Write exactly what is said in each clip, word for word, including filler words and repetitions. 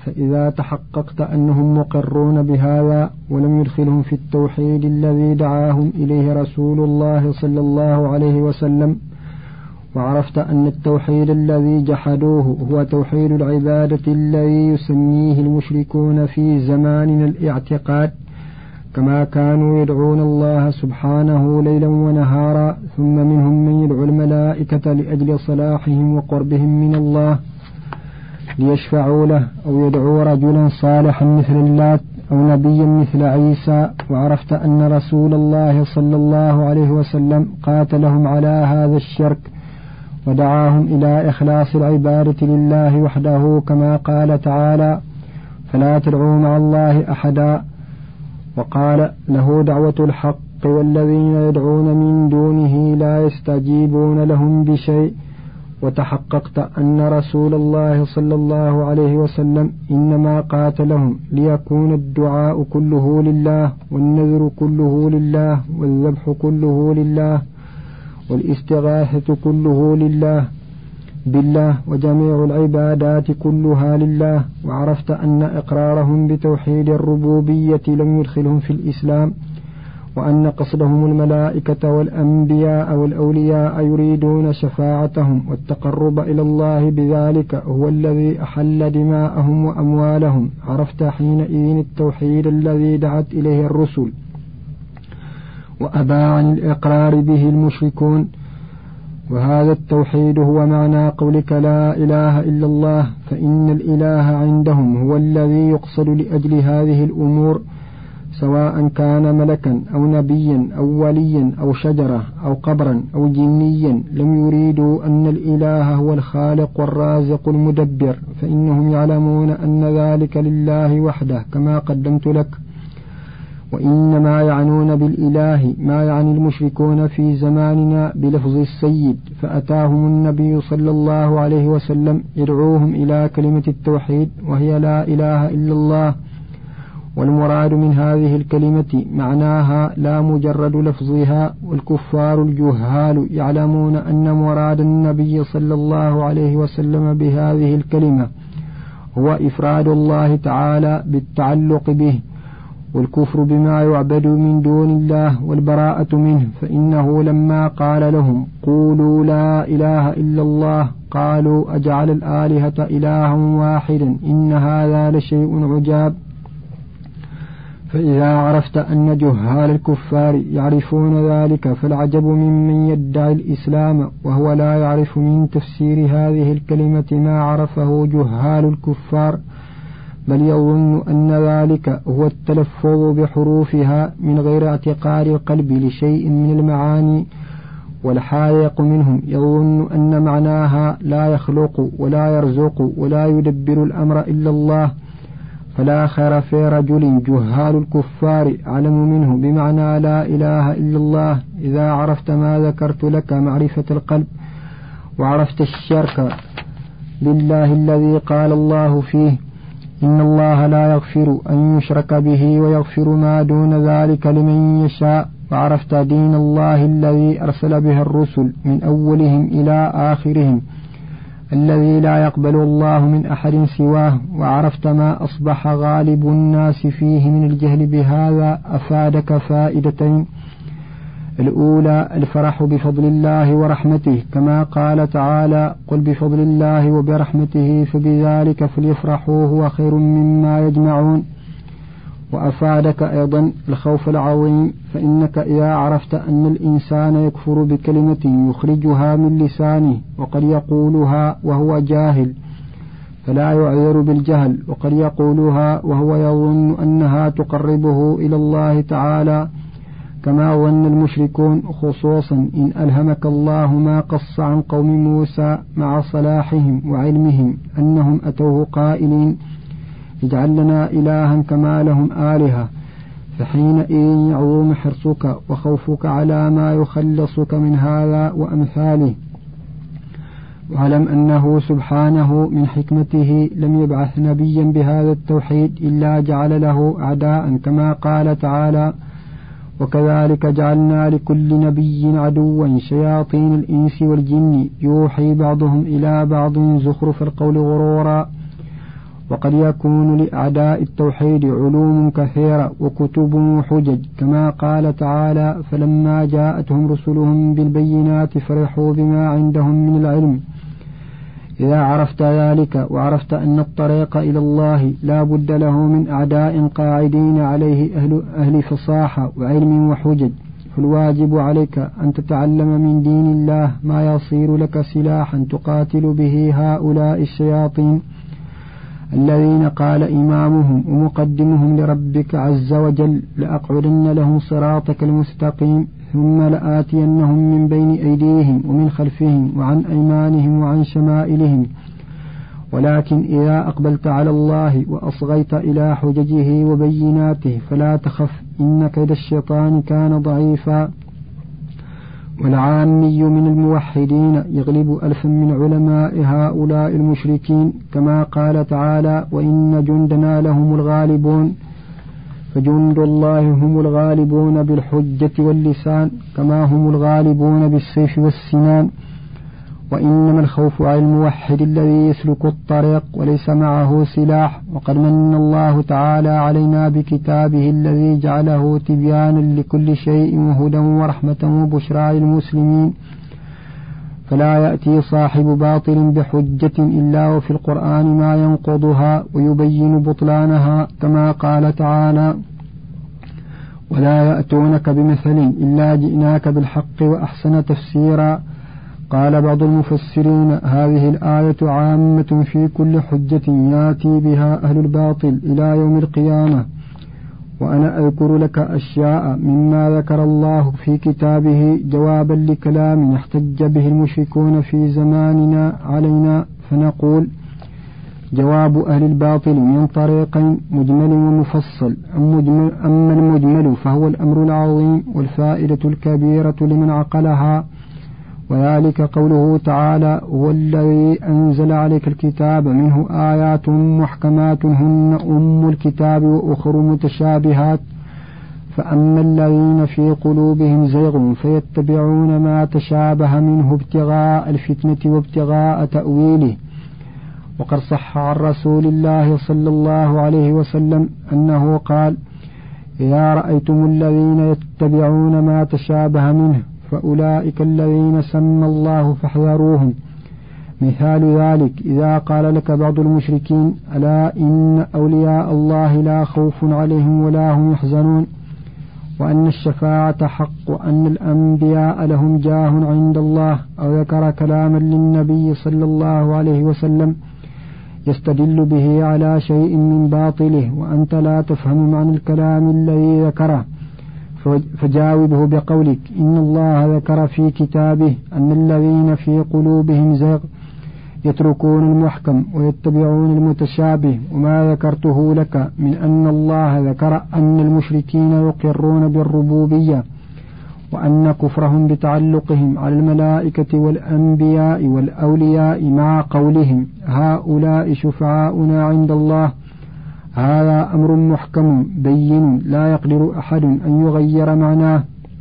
فإذا تحققت أنهم مقرون بهذا ولم يدخلهم في التوحيد الذي دعاهم إليه رسول الله صلى الله عليه وسلم، وعرفت أن التوحيد الذي جحدوه هو توحيد العبادة الذي يسميه المشركون في زماننا الاعتقاد، كما كانوا يدعون الله سبحانه ليلا ونهارا، ثم منهم من يدعو الملائكة لأجل صلاحهم وقربهم من الله ليشفعوا له، أو يدعو رجلا صالحا مثل اللات أو نبيا مثل عيسى. وعرفت أن رسول الله صلى الله عليه وسلم قاتلهم على هذا الشرك ودعاهم إلى إخلاص العبادة لله وحده، كما قال تعالى: فلا تدعوا مع الله أحدا. وقال: له دعوة الحق والذين يدعون من دونه لا يستجيبون لهم بشيء. وتحققت أن رسول الله صلى الله عليه وسلم إنما قاتلهم ليكون الدعاء كله لله، والنذر كله لله، والذبح كله لله، والاستغاثة كله لله بالله، وجميع العبادات كلها لله. وعرفت أن إقرارهم بتوحيد الربوبية لم يدخلهم في الإسلام، وأن قصدهم الملائكة والأنبياء والأولياء يريدون شفاعتهم والتقرب إلى الله بذلك هو الذي أحل دماءهم وأموالهم. عرفت حينئذ التوحيد الذي دعت إليه الرسل وأبى عن الإقرار به المشركون، وهذا التوحيد هو معنى قولك لا إله إلا الله، فإن الإله عندهم هو الذي يقصد لأجل هذه الأمور، سواء كان ملكا أو نبيا أو وليا أو شجرة أو قبرا أو جنيا. لم يريدوا أن الإله هو الخالق والرازق المدبر، فإنهم يعلمون أن ذلك لله وحده كما قدمت لك، وإنما يعنون بالإله ما يعني المشركون في زماننا بلفظ السيد، فأتاهم النبي صلى الله عليه وسلم يدعوهم إلى كلمة التوحيد وهي لا إله إلا الله. والمراد من هذه الكلمة معناها لا مجرد لفظها، والكفار الجهال يعلمون أن مراد النبي صلى الله عليه وسلم بهذه الكلمة هو إفراد الله تعالى بالتعلق به، والكفر بما يعبد من دون الله والبراءة منه. فإنه لما قال لهم قولوا لا إله إلا الله قالوا أجعل الآلهة إلها واحدا إن هذا لشيء عجاب. فإذا عرفت أن جهال الكفار يعرفون ذلك فالعجب ممن يدعي الإسلام وهو لا يعرف من تفسير هذه الكلمة ما عرفه جهال الكفار، بل يظن أن ذلك هو التلفظ بحروفها من غير اعتقاد القلب لشيء من المعاني. والحايق منهم يظن أن معناها لا يخلق ولا يرزق ولا يدبر الأمر إلا الله. فلا خير في رجل جهال الكفار علم منه بمعنى لا إله إلا الله إذا عرفت ما ذكرت لك معرفة القلب، وعرفت الشرك بالله الذي قال الله فيه إن الله لا يغفر أن يشرك به ويغفر ما دون ذلك لمن يشاء. وعرفت دين الله الذي أرسل به الرسل من أولهم إلى آخرهم الذي لا يقبل الله من أحد سواه. وعرفت ما أصبح غالب الناس فيه من الجهل بهذا أفادك فائدتين: الأولى الفرح بفضل الله ورحمته، كما قال تعالى قل بفضل الله وبرحمته فبذلك فليفرحوا هو خير مما يجمعون. وأفادك أيضا الخوف العظيم، فإنك إذا عرفت أن الإنسان يكفر بكلمة يخرجها من لسانه وقد يقولها وهو جاهل فلا يعذر بالجهل، وقد يقولها وهو يظن أنها تقربه إلى الله تعالى كما ظن المشركون، خصوصا إن ألهمك الله ما قص عن قوم موسى مع صلاحهم وعلمهم أنهم أتوه قائلين اجعل لنا إلها كما لهم آلهة، فحينئذ يعظم حرصك وخوفك على ما يخلصك من هذا وأمثاله. واعلم أنه سبحانه من حكمته لم يبعث نبيا بهذا التوحيد إلا جعل له أعداء، كما قال تعالى وكذلك جعلنا لكل نبي عدوا شياطين الإنس والجن يوحي بعضهم إلى بعض زخرف القول غرورا. وقد يكون لأعداء التوحيد علوم كثيرة وكتب وحجج، كما قال تعالى: فلما جاءتهم رسلهم بالبينات فرحوا بما عندهم من العلم. إذا عرفت ذلك وعرفت أن الطريق إلى الله لا بد له من أعداء قاعدين عليه أهل, أهل فصاحة وعلم وحجج، فالواجب عليك أن تتعلم من دين الله ما يصير لك سلاحا تقاتل به هؤلاء الشياطين الذين قال إمامهم ومقدمهم لربك عز وجل: لأقعدن لهم صراطك المستقيم ثم لآتينهم من بين أيديهم ومن خلفهم وعن أيمانهم وعن شمائلهم. ولكن إذا أقبلت على الله وأصغيت إلى حججه وبيناته فلا تخف، إن كيد الشيطان كان ضعيفا. والعامي من الموحدين يغلب ألفا من علماء هؤلاء المشركين، كما قال تعالى: وإن جندنا لهم الغالبون. فجند الله هم الغالبون بالحجة واللسان، كما هم الغالبون بالسيف والسنان. وإنما الخوف على الموحد الذي يسلك الطريق وليس معه سلاح. وقد من الله تعالى علينا بكتابه الذي جعله تبيانا لكل شيء وهدى ورحمة وبشرى للمسلمين، فلا يأتي صاحب باطل بحجة إلا وفي القرآن ما ينقضها ويبين بطلانها، كما قال تعالى: ولا يأتونك بمثل إلا جئناك بالحق وأحسن تفسيرا. قال بعض المفسرين: هذه الآية عامة في كل حجة يأتي بها أهل الباطل إلى يوم القيامة. وأنا أذكر لك أشياء مما ذكر الله في كتابه جوابا لكلام يحتج به المشركون في زماننا علينا، فنقول: جواب أهل الباطل من طريقين: مجمل ومفصل. أما المجمل فهو الأمر العظيم والفائدة الكبيرة لمن عقلها، وذلك قوله تعالى: هو الذي أنزل عليك الكتاب منه آيات محكمات هن أم الكتاب وأخر متشابهات، فأما الذين في قلوبهم زيغ فيتبعون ما تشابه منه ابتغاء الفتنة وابتغاء تأويله. وقد صح عن رسول الله صلى الله عليه وسلم أنه قال: إذا رأيتم الذين يتبعون ما تشابه منه فأولئك الذين سمى الله فاحذروهم. مثال ذلك إذا قال لك بعض المشركين: ألا إن أولياء الله لا خوف عليهم ولا هم يحزنون، وأن الشفاعة حق، وأن الأنبياء لهم جاه عند الله، أو ذكر كلاما للنبي صلى الله عليه وسلم يستدل به على شيء من باطله وأنت لا تفهم معنى الكلام الذي ذكره، فجاوبه بقولك: إن الله ذكر في كتابه أن الذين في قلوبهم زيغ يتركون المحكم ويتبعون المتشابه، وما ذكرته لك من أن الله ذكر أن المشركين يقرون بالربوبية، وأن كفرهم بتعلقهم على الملائكة والأنبياء والأولياء مع قولهم: هؤلاء شفعاؤنا عند الله. هذا أمر محكم بين لا يقدر أحد أن يغير معناه.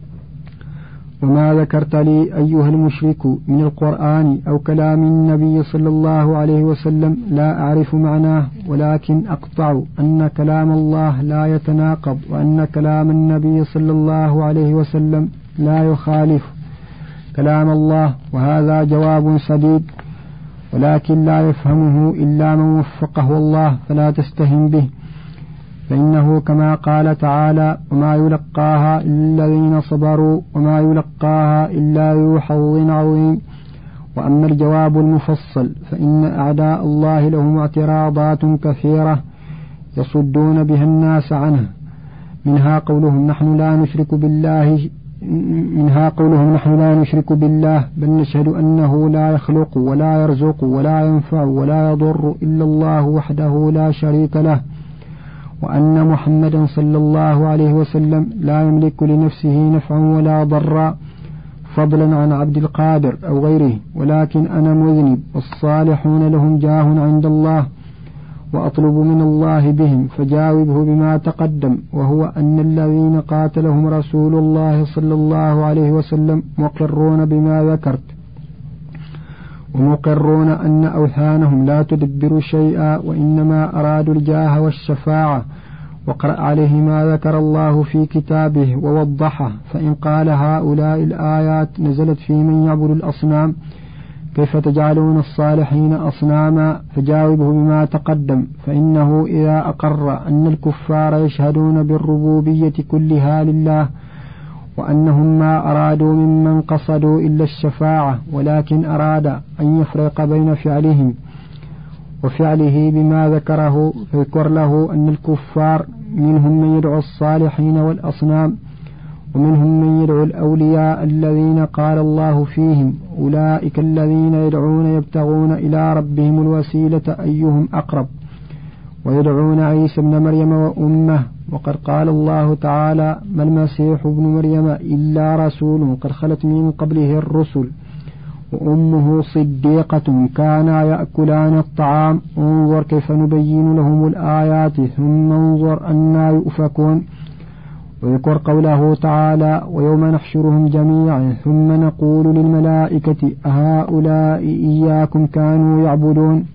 وما ذكرت لي أيها المشرك من القرآن أو كلام النبي صلى الله عليه وسلم لا أعرف معناه، ولكن أقطع أن كلام الله لا يتناقض، وأن كلام النبي صلى الله عليه وسلم لا يخالف كلام الله، وهذا جواب سديد، ولكن لا يفهمه إلا من وفقه الله، فلا تستهن به، فإنه كما قال تعالى: وما يلقاها إلا الذين صبروا وما يلقاها إلا ذو حظ عظيم. وأما الجواب المفصل فإن أعداء الله لهم اعتراضات كثيرة يصدون بها الناس عنه، منها قولهم نحن لا نشرك بالله منها قولهم نحن لا نشرك بالله بل نشهد أنه لا يخلق ولا يرزق ولا ينفع ولا يضر إلا الله وحده لا شريك له، وأن محمدا صلى الله عليه وسلم لا يملك لنفسه نفعا ولا ضرا فضلا عن عبد القادر أو غيره، ولكن أنا مذنب والصالحون لهم جاه عند الله وأطلب من الله بهم، فجاوبه بما تقدم، وهو أن الذين قاتلهم رسول الله صلى الله عليه وسلم مقرون بما ذكرت، ومقرون أن أوثانهم لا تدبر شيئا وإنما أرادوا الجاه والشفاعة. وقرأ عليه ما ذكر الله في كتابه ووضحه. فإن قال هؤلاء الآيات نزلت في من يعبد الأصنام كيف تجعلون الصالحين أصناما؟ فجاوبه بما تقدم، فإنه إذا أقر أن الكفار يشهدون بالربوبية كلها لله وأنهم ما أرادوا ممن قصدوا إلا الشفاعة، ولكن أراد أن يفرق بين فعلهم وفعله بما ذكره، فيذكر له أن الكفار منهم من يدعو الصالحين والأصنام، ومنهم من يدعو الأولياء الذين قال الله فيهم أولئك الذين يدعون يبتغون إلى ربهم الوسيلة أيهم أقرب، ويدعون عيسى ابن مريم وأمه. وقد قال الله تعالى ما المسيح ابن مريم إلا رسول قد خلت من قبله الرسل وأمه صديقة كانا يأكلان الطعام انظر كيف نبين لهم الآيات ثم انظر أنا يؤفكون. ويذكر قوله تعالى ويوم نحشرهم جميعا ثم نقول للملائكة أهؤلاء إياكم كانوا يعبدون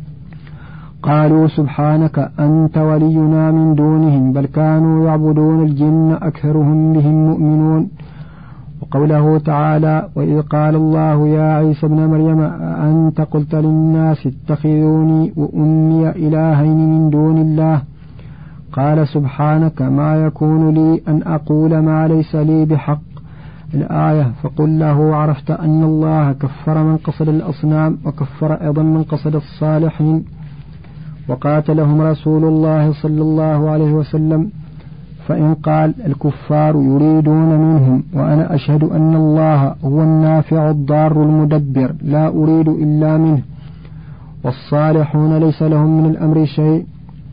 قالوا سبحانك أنت ولينا من دونهم بل كانوا يعبدون الجن أكثرهم بهم مؤمنون. وقوله تعالى وإذ قال الله يا عيسى ابن مريم أنت قلت للناس اتخذوني وأمي إلهين من دون الله قال سبحانك ما يكون لي أن أقول ما ليس لي بحق الآية. فقل له عرفت أن الله كفر من قصد الأصنام وكفر أيضا من قصد الصالحين. وقاتلهم رسول الله صلى الله عليه وسلم. فإن قال الكفار يريدون منهم وأنا أشهد أن الله هو النافع الضار المدبر لا أريد إلا منه، والصالحون ليس لهم من الأمر شيء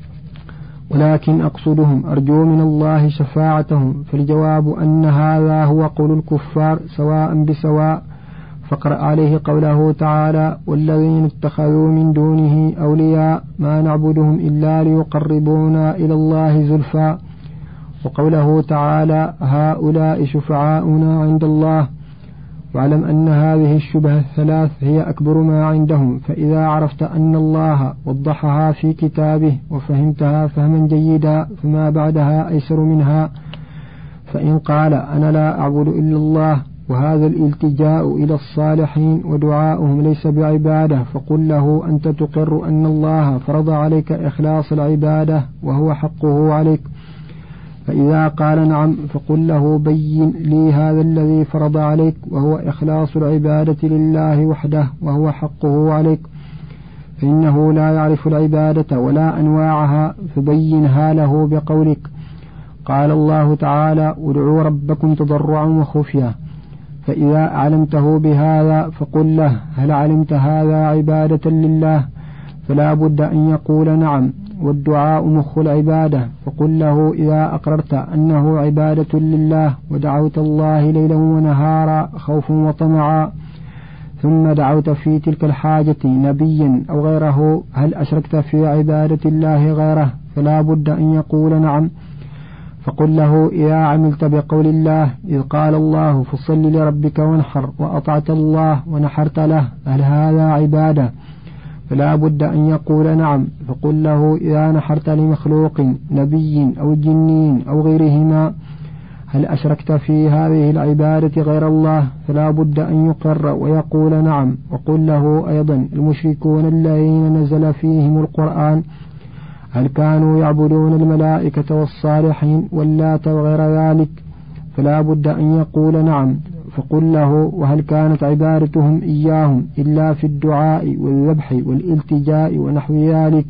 ولكن أقصدهم أرجو من الله شفاعتهم، فالجواب أن هذا هو قول الكفار سواء بسواء. فاقرأ عليه قوله تعالى والذين اتخذوا من دونه أولياء ما نعبدهم إلا ليقربونا إلى الله زلفى. وقوله تعالى هؤلاء شفعاؤنا عند الله. واعلم أن هذه الشبهة الثلاث هي أكبر ما عندهم، فإذا عرفت أن الله وضحها في كتابه وفهمتها فهما جيدا فما بعدها أيسر منها. فإن قال أنا لا أعبد إلا الله وهذا الالتجاء إلى الصالحين ودعاؤهم ليس بعبادة فقل له أنت تقر أن الله فرض عليك إخلاص العبادة وهو حقه عليك. فإذا قال نعم فقل له بين لي هذا الذي فرض عليك وهو إخلاص العبادة لله وحده وهو حقه عليك، فإنه لا يعرف العبادة ولا أنواعها فبينها له بقولك. قال الله تعالى ادعوا ربكم تضرعا وخفيا. فإذا علمته بهذا فقل له هل علمت هذا عبادة لله؟ فلا بد أن يقول نعم، والدعاء مخ العبادة. فقل له إذا أقررت أنه عبادة لله ودعوت الله ليلا ونهارا خوفا وطمعا ثم دعوت في تلك الحاجة نبيا أو غيره هل أشركت في عبادة الله غيره؟ فلا بد أن يقول نعم. فقل له إذا عملت بقول الله إذ قال الله فصل لربك وانحر وأطعت الله ونحرت له هل هذا عبادة؟ فلا بد أن يقول نعم. فقل له إذا نحرت لمخلوق نبي أو جني أو غيرهما هل أشركت في هذه العبادة غير الله؟ فلا بد أن يقر ويقول نعم. وقل له أيضا المشركون الذين نزل فيهم القرآن هل كانوا يعبدون الملائكة والصالحين واللات وغير ذلك؟ فلا بد أن يقول نعم. فقل له وهل كانت عبادتهم إياهم إلا في الدعاء والذبح والالتجاء ونحو ذلك؟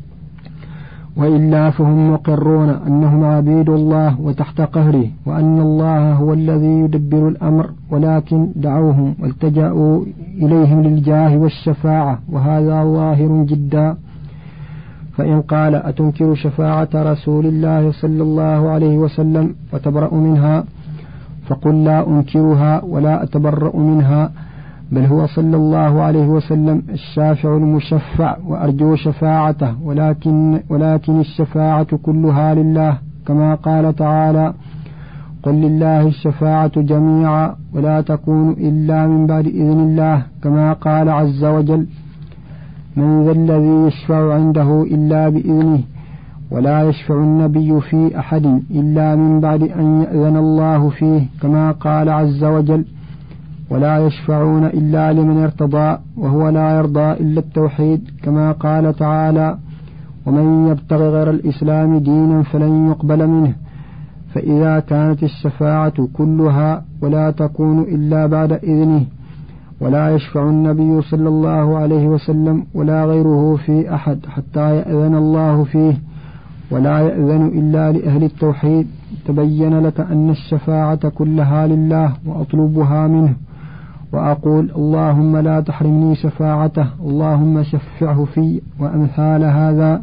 وإلا فهم مقرون أنهم عبيد الله وتحت قهره وأن الله هو الذي يدبر الأمر، ولكن دعوهم والتجأوا إليهم للجاه والشفاعة وهذا ظاهر جدا. فإن قال أتنكر شفاعة رسول الله صلى الله عليه وسلم وتبرأ منها؟ فقل لا أنكرها ولا أتبرأ منها، بل هو صلى الله عليه وسلم الشافع المشفع وأرجو شفاعته، ولكن, ولكن الشفاعة كلها لله كما قال تعالى قل لله الشفاعة جميعا ولا تكون إلا من بعد إذن الله، كما قال عز وجل: من ذا الذي يشفع عنده إلا بإذنه، ولا يشفع النبي في أحد إلا من بعد أن يأذن الله فيه، كما قال عز وجل: ولا يشفعون إلا لمن ارتضى، وهو لا يرضى إلا التوحيد، كما قال تعالى: ومن يبتغ غير الإسلام دينا فلن يقبل منه. فإذا كانت الشفاعة كلها ولا تكون إلا بعد إذنه، ولا يشفع النبي صلى الله عليه وسلم ولا غيره في أحد حتى يأذن الله فيه، ولا يأذن إلا لأهل التوحيد، تبين لك أن الشفاعة كلها لله وأطلبها منه، وأقول: اللهم لا تحرمني شفاعته، اللهم شفعه في، وأمثال هذا.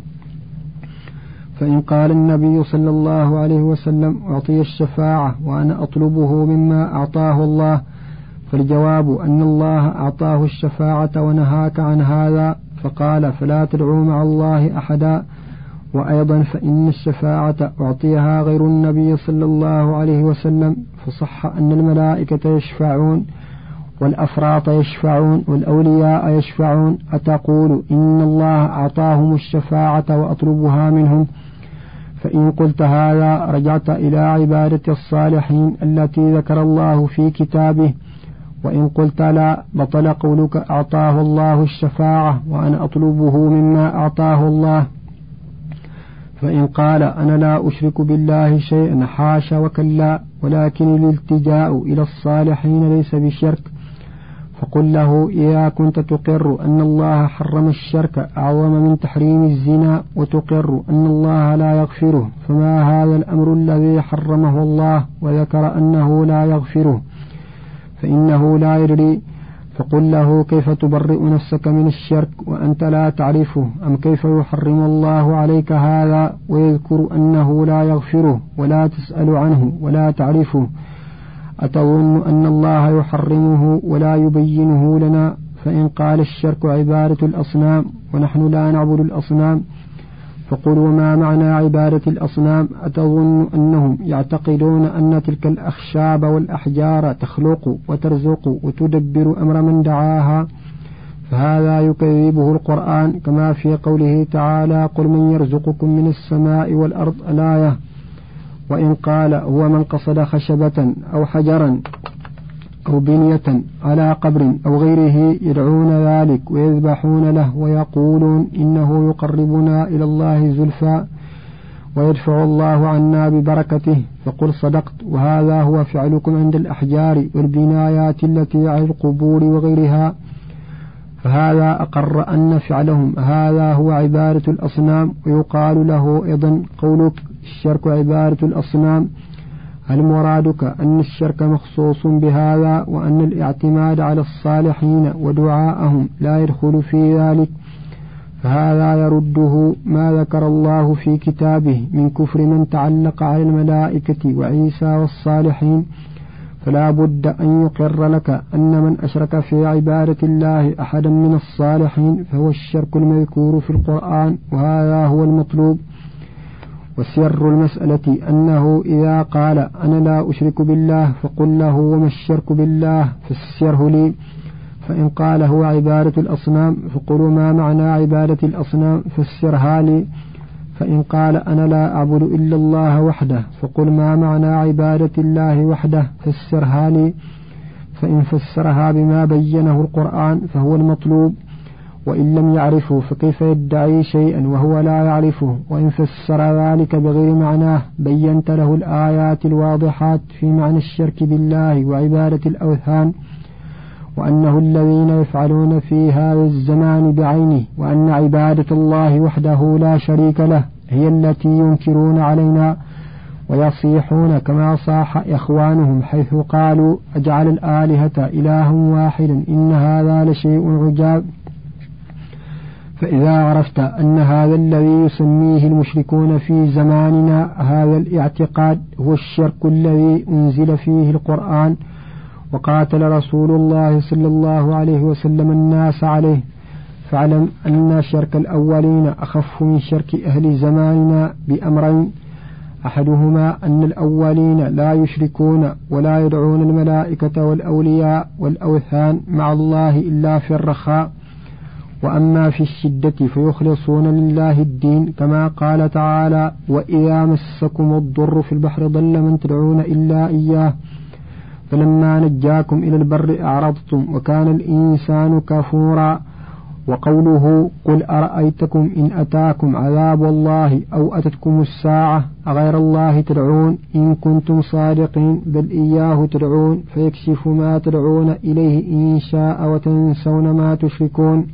فإن قال النبي صلى الله عليه وسلم: أعطي الشفاعة وأنا أطلبه مما أعطاه الله، فالجواب أن الله أعطاه الشفاعة ونهاك عن هذا، فقال: فلا تدعوا مع الله أحدا. وأيضا فإن الشفاعة أعطيها غير النبي صلى الله عليه وسلم، فصح أن الملائكة يشفعون، والأفراط يشفعون، والأولياء يشفعون، أتقول إن الله أعطاهم الشفاعة وأطلبها منهم؟ فإن قلت هذا رجعت إلى عبادة الصالحين التي ذكر الله في كتابه، وإن قلت لا بطل قولك: أعطاه الله الشفاعة وأنا أطلبه مما أعطاه الله. فإن قال: أنا لا أشرك بالله شيئا، حاشا وكلا، ولكن الالتجاء إلى الصالحين ليس بشرك، فقل له: إذا كنت تقر أن الله حرم الشرك أعظم من تحريم الزنا، وتقر أن الله لا يغفره، فما هذا الأمر الذي حرمه الله وذكر أنه لا يغفره، فإنه لا يدري. فقل له: كيف تبرئ نفسك من الشرك وأنت لا تعرفه؟ أم كيف يحرم الله عليك هذا ويذكر أنه لا يغفره ولا تسأل عنه ولا تعرفه؟ أتظن أن الله يحرمه ولا يبينه لنا؟ فإن قال: الشرك عبادة الأصنام ونحن لا نعبد الأصنام، فقل: وما معنى عبادة الأصنام؟ أتظن أنهم يعتقدون أن تلك الأخشاب والأحجار تخلق وترزق وتدبر أمر من دعاها؟ فهذا يكذبه القرآن، كما في قوله تعالى: قل من يرزقكم من السماء والأرض، الآية. وإن قال: هو من قصد خشبة أو حجرا أو بنية على قبر أو غيره يدعون ذلك ويذبحون له ويقولون إنه يقربنا إلى الله زلفى ويدفع الله عنا ببركته، فقل: صدقت، وهذا هو فعلكم عند الأحجار والبنايات التي على القبور وغيرها. فهذا أقر أن فعلهم هذا هو عبادة الأصنام. ويقال له أيضا قولك: الشرك عبادة الأصنام، هل مرادك أن الشرك مخصوص بهذا، وأن الاعتماد على الصالحين ودعاءهم لا يدخل في ذلك؟ فهذا يرده ما ذكر الله في كتابه من كفر من تعلق على الملائكة وعيسى والصالحين. فلا بد أن يقر لك أن من أشرك في عبادة الله أحدا من الصالحين فهو الشرك المذكور في القرآن، وهذا هو المطلوب. وسر المسألة أنه إذا قال: أنا لا أشرك بالله، فقل له: وما الشرك بالله؟ فسره لي. فإن قال: هو عبادة الأصنام، فقل: ما معنى عبادة الأصنام؟ فسرها لي. فإن قال: أنا لا أعبد إلا الله وحده، فقل: ما معنى عبادة الله وحده؟ فسرها لي. فإن فسرها بما بينه القرآن فهو المطلوب، وإن لم يعرفه فكيف يدعي شيئا وهو لا يعرفه؟ وإن فسر ذلك بغير معناه بينت له الآيات الواضحات في معنى الشرك بالله وعبادة الأوثان، وأنه الذين يفعلون في هذا الزمان بعينه، وأن عبادة الله وحده لا شريك له هي التي ينكرون علينا ويصيحون كما صاح إخوانهم حيث قالوا: أجعل الآلهة إلها واحدا إن هذا لشيء عجاب. فإذا عرفت أن هذا الذي يسميه المشركون في زماننا هذا الاعتقاد هو الشرك الذي أنزل فيه القرآن وقاتل رسول الله صلى الله عليه وسلم الناس عليه، فاعلم أن شرك الأولين أخف من شرك أهل زماننا بأمرين: أحدهما أن الأولين لا يشركون ولا يدعون الملائكة والأولياء والأوثان مع الله إلا في الرخاء، وأما في الشدة فيخلصون لله الدين، كما قال تعالى: وإذا مسكم الضر في البحر ضل من تدعون إلا إياه فلما نجاكم إلى البر أعرضتم وكان الإنسان كفورا. وقوله: قل أرأيتكم إن أتاكم عذاب الله أو أتتكم الساعة أغير الله تدعون إن كنتم صادقين بل إياه تدعون فيكشف ما تدعون إليه إن شاء وتنسون ما تشركون.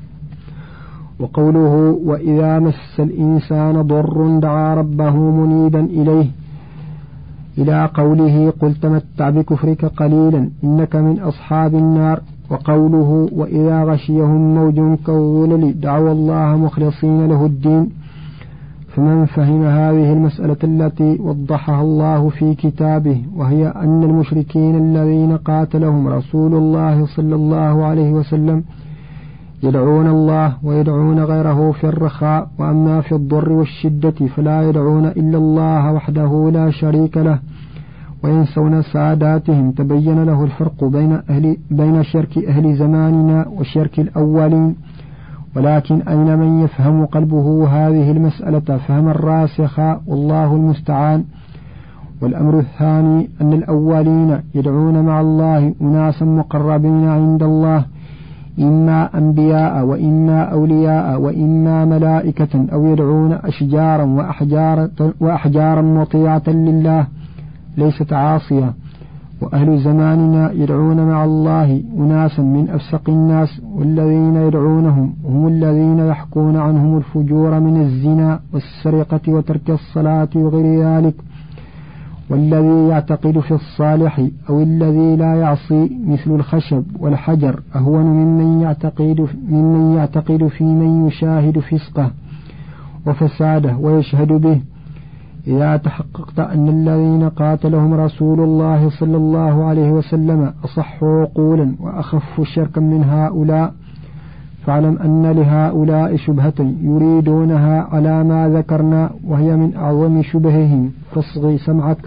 وقوله: وإذا مس الإنسان ضر دعا ربه منيبا إليه إلى قوله: قل تمتع بكفرك قليلا إنك من أصحاب النار. وقوله: وإذا غشيهم موج كالظلل دعوا الله مخلصين له الدين. فمن فهم هذه المسألة التي وضحها الله في كتابه، وهي أن المشركين الذين قاتلهم رسول الله صلى الله عليه وسلم يدعون الله ويدعون غيره في الرخاء، وأما في الضر والشدة فلا يدعون إلا الله وحده لا شريك له وينسون ساداتهم، تبين له الفرق بين, أهل بين شرك أهل زماننا وشرك الأولين. ولكن أين من يفهم قلبه هذه المسألة فهم الراسخة، والله المستعان. والأمر الثاني أن الأولين يدعون مع الله أناسا مقربين عند الله، إما أنبياء وإما أولياء وإما ملائكة، أو يدعون أشجارا وأحجارا, وأحجارا مطيعة لله ليست عاصية. وأهل زماننا يدعون مع الله أناسا من أفسق الناس، والذين يدعونهم هم الذين يحكون عنهم الفجور من الزنا والسرقة وترك الصلاة وغير ذلك. والذي يعتقد في الصالح أو الذي لا يعصي مثل الخشب والحجر أهون ممن يعتقد, ممن يعتقد في من يشاهد فسقه وفساده ويشهد به. إذا تحققت أن الذين قاتلهم رسول الله صلى الله عليه وسلم أصح عقولا وأخف شركا من هؤلاء، فاعلم أن لهؤلاء شبهة يريدونها على ما ذكرنا، وهي من أعظم شبههم، فاصغي سمعك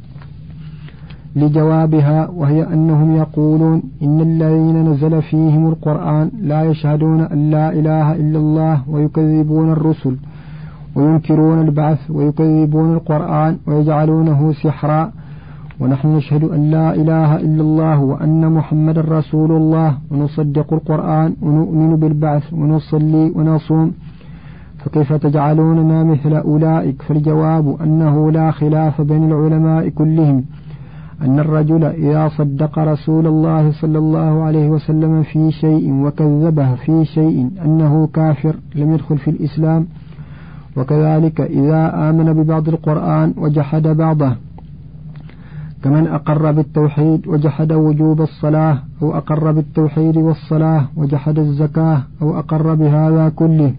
لجوابها، وهي أنهم يقولون إن الذين نزل فيهم القرآن لا يشهدون أن لا إله إلا الله ويكذبون الرسل وينكرون البعث ويكذبون القرآن ويجعلونه سحرا، ونحن نشهد أن لا إله إلا الله وأن محمد رسول الله ونصدق القرآن ونؤمن بالبعث ونصلي ونصوم، فكيف تجعلوننا مثل أولئك؟ فالجواب أنه لا خلاف بين العلماء كلهم أن الرجل إذا صدق رسول الله صلى الله عليه وسلم في شيء وكذبه في شيء أنه كافر لم يدخل في الإسلام. وكذلك إذا آمن ببعض القرآن وجحد بعضه، كمن أقر بالتوحيد وجحد وجوب الصلاة، أو أقر بالتوحيد والصلاة وجحد الزكاة، أو أقر بهذا كله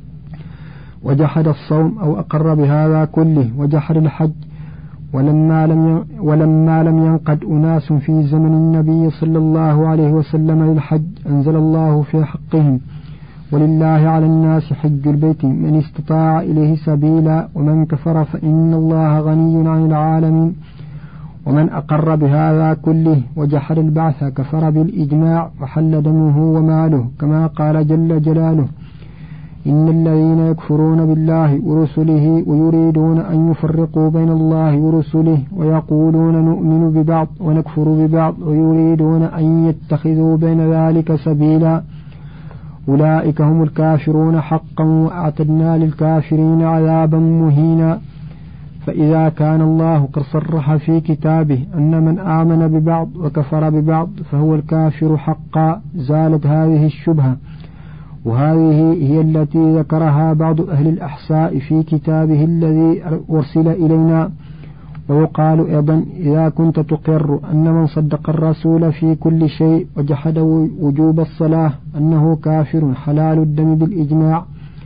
وجحد الصوم، أو أقر بهذا كله وجحد الحج. ولما لم ولما لم ينقد أناس في زمن النبي صلى الله عليه وسلم للحج أنزل الله في حقهم: ولله على الناس حج البيت من استطاع إليه سبيلا ومن كفر فإن الله غني عن العالمين. ومن أقر بهذا كله وجحد البعث كفر بالإجماع وحل دمه وماله، كما قال جل جلاله: إن الذين يكفرون بالله ورسله ويريدون أن يفرقوا بين الله ورسله ويقولون نؤمن ببعض ونكفر ببعض ويريدون أن يتخذوا بين ذلك سبيلا أولئك هم الكافرون حقا وأعتدنا للكافرين عذابا مهينا. فإذا كان الله قد صرح في كتابه أن من آمن ببعض وكفر ببعض فهو الكافر حقا زالت هذه الشبهة، وهذه هي التي ذكرها بعض أهل الأحساء في كتابه الذي أرسل إلينا. ويقال أيضا: إذا كنت تقر أن من صدق الرسول في كل شيء وجحد وجوب الصلاة أنه كافر حلال الدم بالإجماع،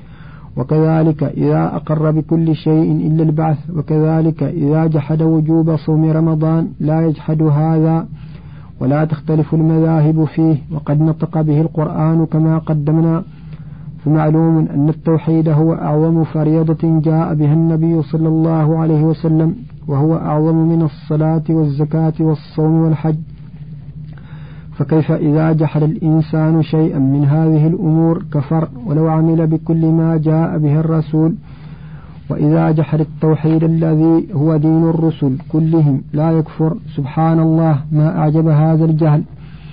وكذلك إذا أقر بكل شيء إلا البعث، وكذلك إذا جحد وجوب صوم رمضان لا يجحد هذا ولا تختلف المذاهب فيه، وقد نطق به القرآن كما قدمنا. فمعلوم أن التوحيد هو أعظم فريضة جاء بها النبي صلى الله عليه وسلم، وهو أعظم من الصلاة والزكاة والصوم والحج. فكيف إذا جحد الإنسان شيئا من هذه الأمور كفر ولو عمل بكل ما جاء به الرسول؟ وإذا جحد التوحيد الذي هو دين الرسل كلهم لا يكفر. سبحان الله، ما أعجب هذا الجهل.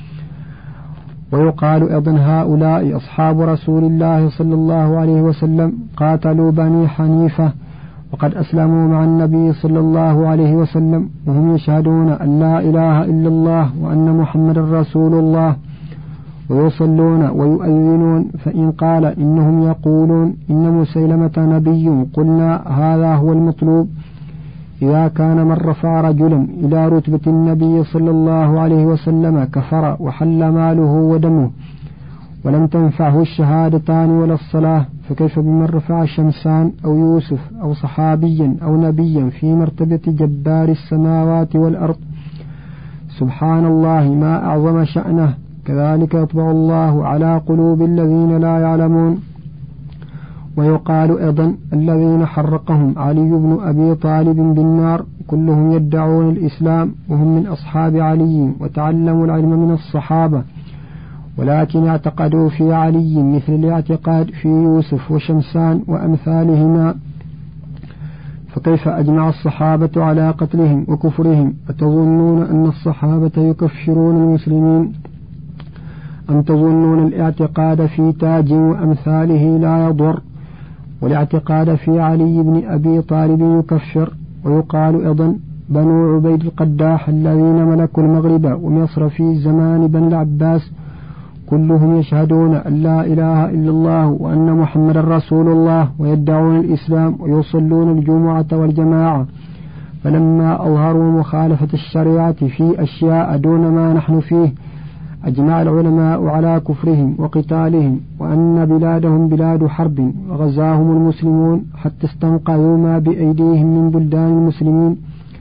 ويقال أيضا هؤلاء أصحاب رسول الله صلى الله عليه وسلم قاتلوا بني حنيفة وقد أسلموا مع النبي صلى الله عليه وسلم وهم يشهدون أن لا إله إلا الله وأن محمد رسول الله، ويصلون ويؤذنون. فإن قال إنهم يقولون إن مسيلمة نبي قلنا هذا هو المطلوب. إذا كان من رفع رجلا إلى رتبة النبي صلى الله عليه وسلم كفر وحل ماله ودمه ولم تنفعه الشهادتان ولا الصلاة، فكيف بمن رفع شمسان أو يوسف أو صحابيا أو نبيا في مرتبة جبار السماوات والأرض؟ سبحان الله، ما أعظم شأنه. كذلك يطبع الله على قلوب الذين لا يعلمون. ويقال أيضا الذين حرقهم علي بن أبي طالب بالنار كلهم يدعون الإسلام وهم من أصحاب علي وتعلموا العلم من الصحابة، ولكن اعتقدوا في علي مثل الاعتقاد في يوسف وشمسان وأمثالهما. فكيف أجمع الصحابة على قتلهم وكفرهم؟ أتظنون أن الصحابة يكفرون المسلمين أم تظنون الاعتقاد في تاج وأمثاله لا يضر، والاعتقاد في علي بن أبي طالب يكفر؟ ويقال أيضا بنو عبيد القداح الذين ملكوا المغرب ومصر في زمان بن العباس كلهم يشهدون أن لا إله إلا الله وأن محمد رسول الله ويدعون الإسلام ويصلون الجمعة والجماعة، فلما أظهروا مخالفة الشريعة في أشياء دون ما نحن فيه أجمع العلماء على كفرهم وقتالهم وأن بلادهم بلاد حرب وغزاهم المسلمون حتى استنقذوا ما بأيديهم من بلدان المسلمين.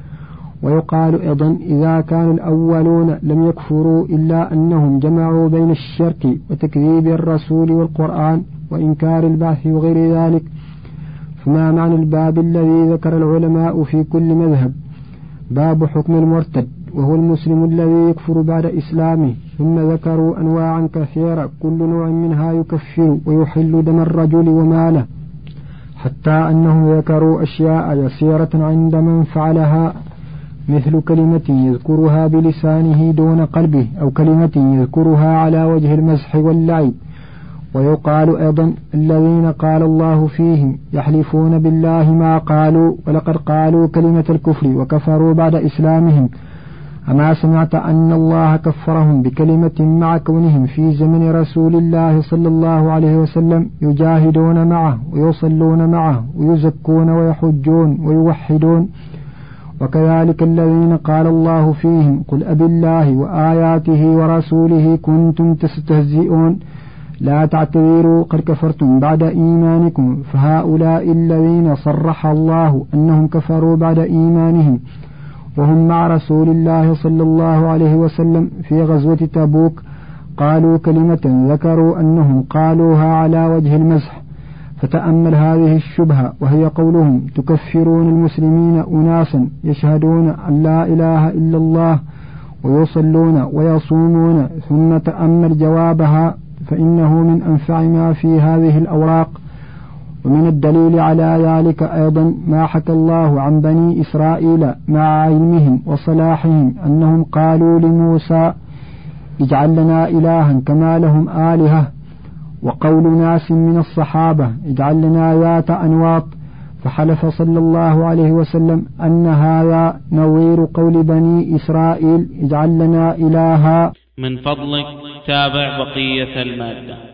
ويقال أيضا إذا كان الأولون لم يكفروا إلا أنهم جمعوا بين الشرك وتكذيب الرسول والقرآن وإنكار البعث وغير ذلك، فما معنى الباب الذي ذكر العلماء في كل مذهب؟ باب حكم المرتد، وهو المسلم الذي يكفر بعد إسلامه. ثم ذكروا أنواعا كثيرة كل نوع منها يكفر ويحل دم الرجل وماله، حتى أنهم ذكروا أشياء يسيرة عند من فعلها، مثل كلمة يذكرها بلسانه دون قلبه، أو كلمة يذكرها على وجه المزح واللعب. ويقال أيضا الذين قال الله فيهم يحلفون بالله ما قالوا ولقد قالوا كلمة الكفر وكفروا بعد إسلامهم. أما سمعت أن الله كفرهم بكلمة مع كونهم في زمن رسول الله صلى الله عليه وسلم يجاهدون معه ويصلون معه ويزكون ويحجون ويوحدون؟ وكذلك الذين قال الله فيهم قل أبي الله وآياته ورسوله كنتم تستهزئون لا تعتذروا قد كفرتم بعد إيمانكم. فهؤلاء الذين صرح الله أنهم كفروا بعد إيمانهم وهم مع رسول الله صلى الله عليه وسلم في غزوة تبوك قالوا كلمة ذكروا أنهم قالوها على وجه المزح. فتأمل هذه الشبهة، وهي قولهم تكفرون المسلمين أناسا يشهدون أن لا إله إلا الله ويصلون ويصومون، ثم تأمل جوابها فإنه من أنفع ما في هذه الأوراق. ومن الدليل على ذلك أيضا ما حكى الله عن بني إسرائيل مع علمهم وصلاحهم أنهم قالوا لموسى اجعل لنا إلها كما لهم آلهة، وقول ناس من الصحابة اجعل لنا ذات أنواط، فحلف صلى الله عليه وسلم أن هذا نظير قول بني إسرائيل اجعل لنا إلها. من فضلك تابع بقية المادة.